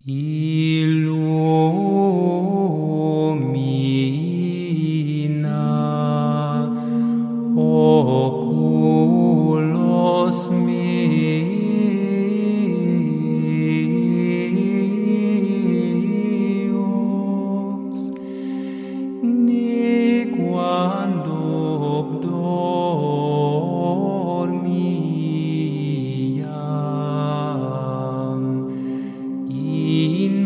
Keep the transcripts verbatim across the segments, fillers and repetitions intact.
Illumina oculos meus, ne quando dormiam in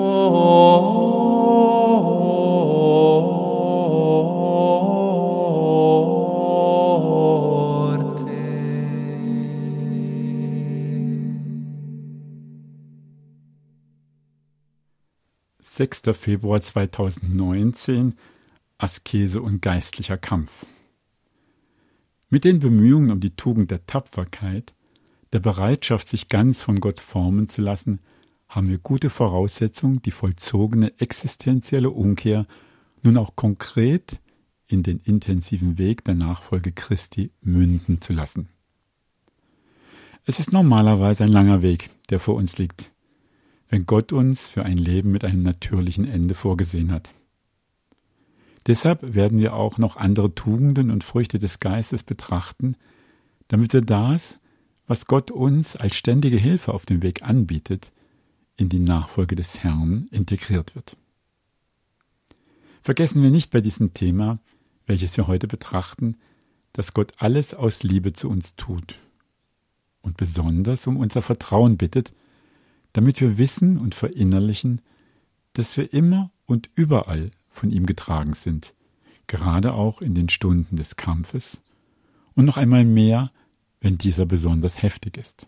sechster Februar zweitausendneunzehn, Askese und geistlicher Kampf. Mit den Bemühungen um die Tugend der Tapferkeit, der Bereitschaft, sich ganz von Gott formen zu lassen, haben wir gute Voraussetzungen, die vollzogene existenzielle Umkehr nun auch konkret in den intensiven Weg der Nachfolge Christi münden zu lassen. Es ist normalerweise ein langer Weg, der vor uns liegt, wenn Gott uns für ein Leben mit einem natürlichen Ende vorgesehen hat. Deshalb werden wir auch noch andere Tugenden und Früchte des Geistes betrachten, damit wir das, was Gott uns als ständige Hilfe auf dem Weg anbietet, in die Nachfolge des Herrn integriert wird. Vergessen wir nicht bei diesem Thema, welches wir heute betrachten, dass Gott alles aus Liebe zu uns tut und besonders um unser Vertrauen bittet, damit wir wissen und verinnerlichen, dass wir immer und überall von ihm getragen sind, gerade auch in den Stunden des Kampfes und noch einmal mehr, wenn dieser besonders heftig ist.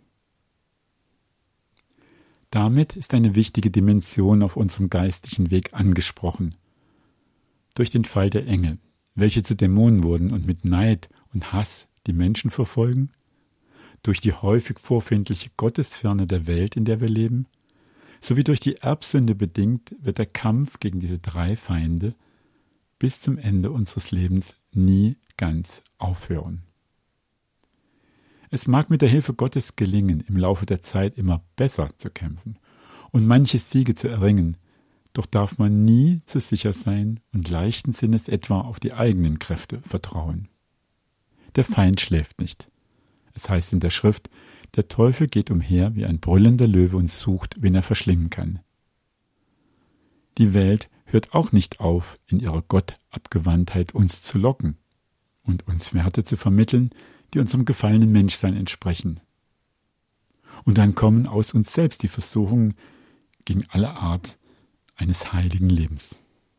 Damit ist eine wichtige Dimension auf unserem geistlichen Weg angesprochen. Durch den Fall der Engel, welche zu Dämonen wurden und mit Neid und Hass die Menschen verfolgen, durch die häufig vorfindliche Gottesferne der Welt, in der wir leben, sowie durch die Erbsünde bedingt, wird der Kampf gegen diese drei Feinde bis zum Ende unseres Lebens nie ganz aufhören. Es mag mit der Hilfe Gottes gelingen, im Laufe der Zeit immer besser zu kämpfen und manche Siege zu erringen, doch darf man nie zu sicher sein und leichten Sinnes etwa auf die eigenen Kräfte vertrauen. Der Feind schläft nicht. Es heißt in der Schrift, der Teufel geht umher wie ein brüllender Löwe und sucht, wen er verschlingen kann. Die Welt hört auch nicht auf, in ihrer Gottabgewandtheit uns zu locken und uns Werte zu vermitteln, die unserem gefallenen Menschsein entsprechen. Und dann kommen aus uns selbst die Versuchungen gegen alle Art eines heiligen Lebens.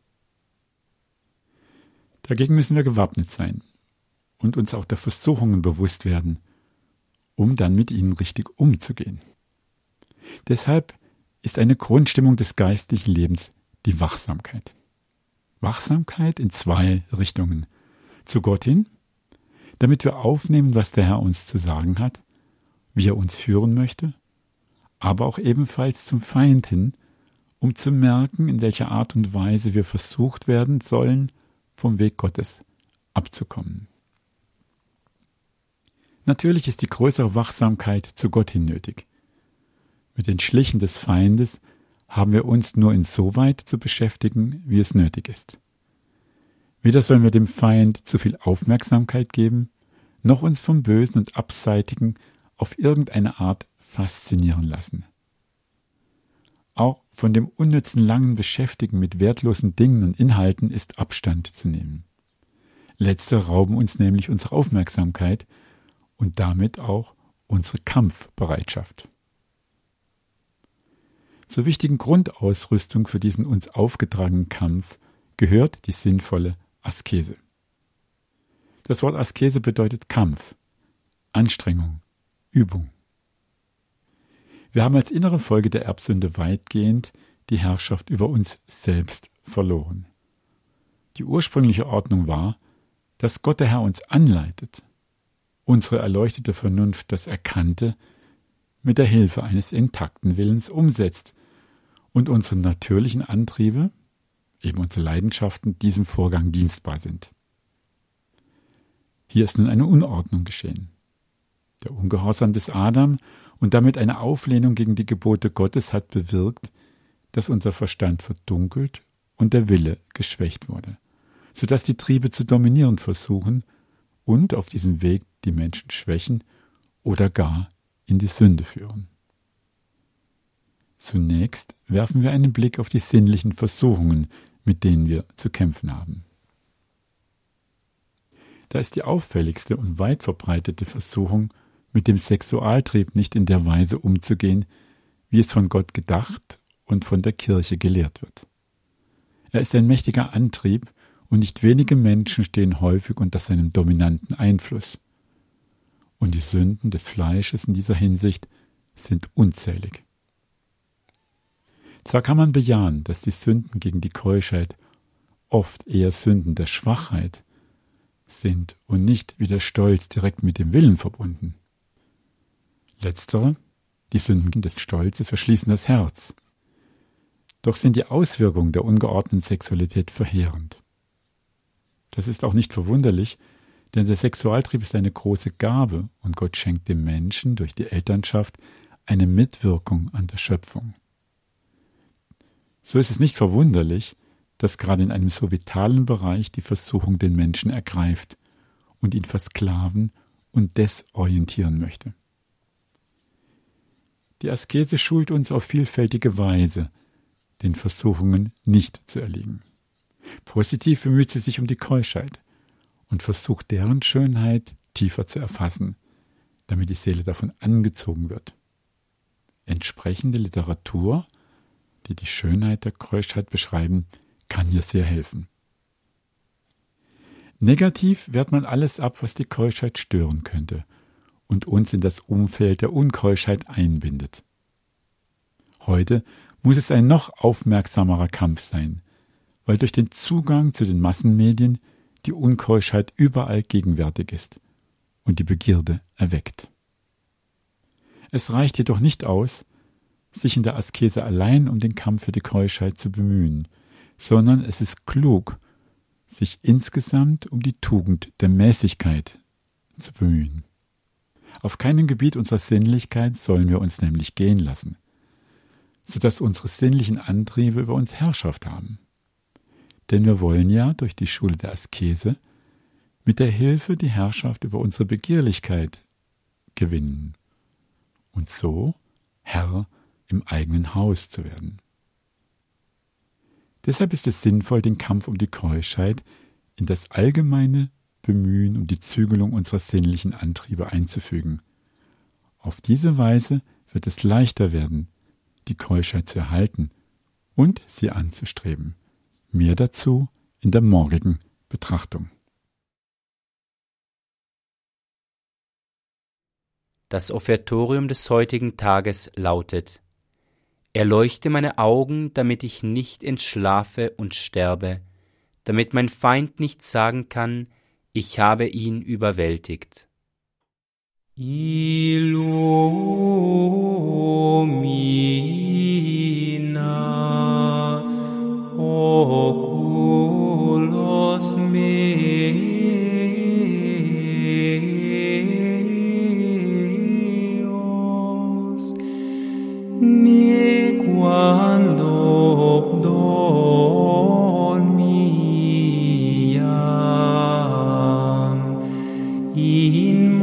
Dagegen müssen wir gewappnet sein und uns auch der Versuchungen bewusst werden, um dann mit ihnen richtig umzugehen. Deshalb ist eine Grundstimmung des geistlichen Lebens die Wachsamkeit. Wachsamkeit in zwei Richtungen. Zu Gott hin, damit wir aufnehmen, was der Herr uns zu sagen hat, wie er uns führen möchte, aber auch ebenfalls zum Feind hin, um zu merken, in welcher Art und Weise wir versucht werden sollen, vom Weg Gottes abzukommen. Natürlich ist die größere Wachsamkeit zu Gott hin nötig. Mit den Schlichen des Feindes haben wir uns nur insoweit zu beschäftigen, wie es nötig ist. Weder sollen wir dem Feind zu viel Aufmerksamkeit geben, noch uns vom Bösen und Abseitigen auf irgendeine Art faszinieren lassen. Auch von dem unnützen langen Beschäftigen mit wertlosen Dingen und Inhalten ist Abstand zu nehmen. Letztere rauben uns nämlich unsere Aufmerksamkeit und damit auch unsere Kampfbereitschaft. Zur wichtigen Grundausrüstung für diesen uns aufgetragenen Kampf gehört die sinnvolle Askese. Das Wort Askese bedeutet Kampf, Anstrengung, Übung. Wir haben als innere Folge der Erbsünde weitgehend die Herrschaft über uns selbst verloren. Die ursprüngliche Ordnung war, dass Gott der Herr uns anleitet, unsere erleuchtete Vernunft das Erkannte mit der Hilfe eines intakten Willens umsetzt und unsere natürlichen Antriebe, eben unsere Leidenschaften, diesem Vorgang dienstbar sind. Hier ist nun eine Unordnung geschehen. Der Ungehorsam des Adam und damit eine Auflehnung gegen die Gebote Gottes hat bewirkt, dass unser Verstand verdunkelt und der Wille geschwächt wurde, sodass die Triebe zu dominieren versuchen und auf diesem Weg die Menschen schwächen oder gar in die Sünde führen. Zunächst werfen wir einen Blick auf die sinnlichen Versuchungen, mit denen wir zu kämpfen haben. Da ist die auffälligste und weit verbreitete Versuchung, mit dem Sexualtrieb nicht in der Weise umzugehen, wie es von Gott gedacht und von der Kirche gelehrt wird. Er ist ein mächtiger Antrieb und nicht wenige Menschen stehen häufig unter seinem dominanten Einfluss. Und die Sünden des Fleisches in dieser Hinsicht sind unzählig. Zwar kann man bejahen, dass die Sünden gegen die Keuschheit oft eher Sünden der Schwachheit sind und nicht wie der Stolz direkt mit dem Willen verbunden. Letztere, die Sünden des Stolzes, verschließen das Herz. Doch sind die Auswirkungen der ungeordneten Sexualität verheerend. Das ist auch nicht verwunderlich, denn der Sexualtrieb ist eine große Gabe und Gott schenkt dem Menschen durch die Elternschaft eine Mitwirkung an der Schöpfung. So ist es nicht verwunderlich, dass gerade in einem so vitalen Bereich die Versuchung den Menschen ergreift und ihn versklaven und desorientieren möchte. Die Askese schult uns auf vielfältige Weise, den Versuchungen nicht zu erliegen. Positiv bemüht sie sich um die Keuschheit und versucht, deren Schönheit tiefer zu erfassen, damit die Seele davon angezogen wird. Entsprechende Literatur, die die Schönheit der Keuschheit beschreiben, kann hier sehr helfen. Negativ wehrt man alles ab, was die Keuschheit stören könnte und uns in das Umfeld der Unkeuschheit einbindet. Heute muss es ein noch aufmerksamerer Kampf sein, weil durch den Zugang zu den Massenmedien die Unkeuschheit überall gegenwärtig ist und die Begierde erweckt. Es reicht jedoch nicht aus, sich in der Askese allein um den Kampf für die Keuschheit zu bemühen, sondern es ist klug, sich insgesamt um die Tugend der Mäßigkeit zu bemühen. Auf keinem Gebiet unserer Sinnlichkeit sollen wir uns nämlich gehen lassen, sodass unsere sinnlichen Antriebe über uns Herrschaft haben. Denn wir wollen ja durch die Schule der Askese mit der Hilfe die Herrschaft über unsere Begehrlichkeit gewinnen und so Herr im eigenen Haus zu werden. Deshalb ist es sinnvoll, den Kampf um die Keuschheit in das allgemeine Bemühen um die Zügelung unserer sinnlichen Antriebe einzufügen. Auf diese Weise wird es leichter werden, die Keuschheit zu erhalten und sie anzustreben. Mehr dazu in der morgigen Betrachtung. Das Offertorium des heutigen Tages lautet: Erleuchte meine Augen, damit ich nicht entschlafe und sterbe, damit mein Feind nicht sagen kann, ich habe ihn überwältigt. Illumina oculos meos, ne quando dormiam in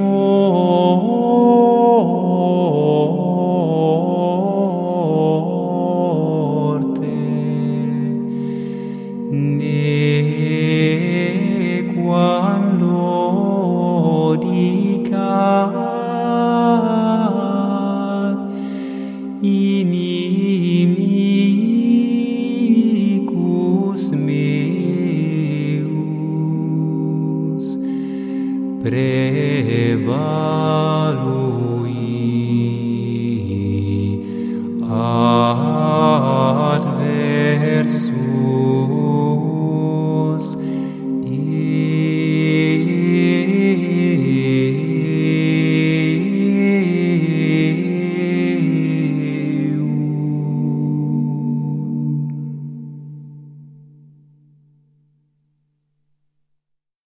morte, ne quando dicat inimicus meus prevalui adversum.